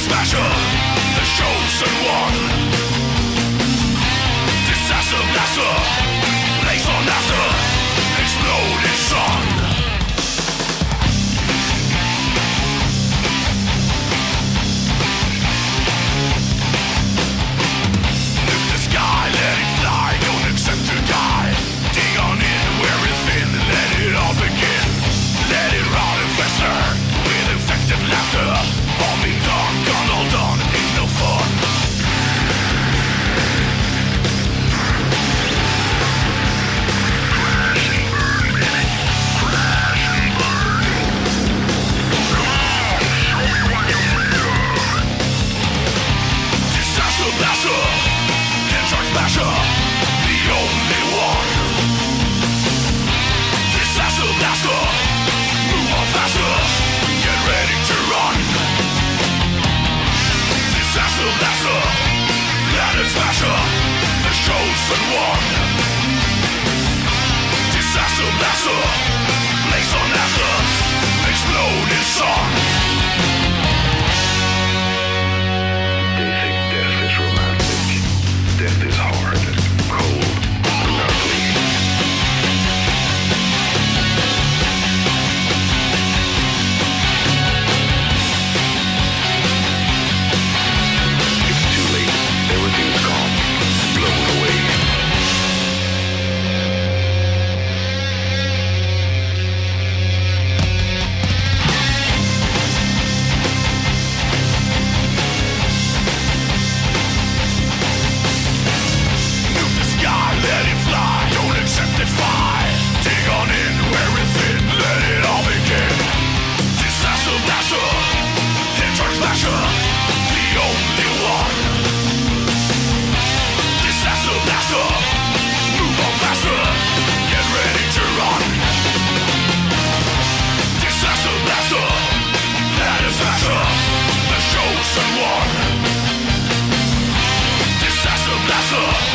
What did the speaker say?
Smasher, the chosen one. Disaster blaster, lays on after, exploding sun. Nuke the sky, let it fly, don't accept to die. Dig on in where it's thin, let it all begin. Let it rot and fester, with infected laughter. All being done, gone all done, ain't no fun. Crash and burn, baby. Crash and burn. Come on, show me what you're made of. Disaster blaster, Hendrix smasher, the only one. Disaster blaster, move on faster, get ready to run. Disaster blaster, planet smasher, the chosen one. Disaster blaster, blaze on after, exploding sun. They think death is romantic. Death is hard, cold, and ugly. It's too late. Everything's gone, blown away. Nuke the sky, let it fly, don't accept it, fly. Dig on in where it's thin, let it all begin. Disaster blaster, Hendrix smasher, the only one. Disaster blaster, move on faster, get ready to run. Disaster blaster, planet smasher, the chosen one. Disaster blaster,